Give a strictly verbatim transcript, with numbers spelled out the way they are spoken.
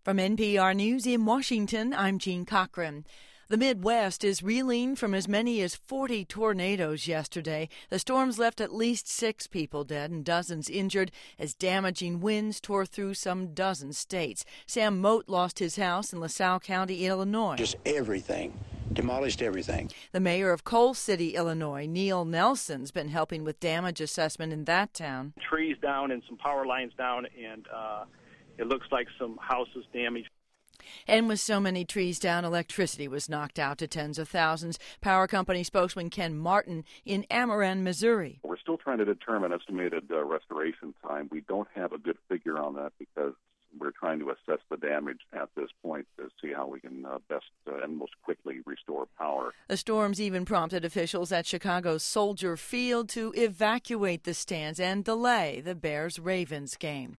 From N P R News in Washington, I'm Jean Cochran. The Midwest is reeling from as many as forty tornadoes yesterday. The storms left at least six people dead and dozens injured as damaging winds tore through some dozen states. Sam Moat lost his house in LaSalle County, Illinois. Just everything. Demolished everything. The mayor of Coal City, Illinois, Neil Nelson's been helping with damage assessment in that town. Trees down and some power lines down, and uh, it looks like some houses damaged. And with so many trees down, electricity was knocked out to tens of thousands. Power company spokesman Ken Martin in Amaran, Missouri. We're still trying to determine estimated uh, restoration time. We don't have a good figure on that because we're trying to assess the damage at this point to see how we can uh, best uh, and most quickly restore power. The storms even prompted officials at Chicago's Soldier Field to evacuate the stands and delay the Bears-Ravens game.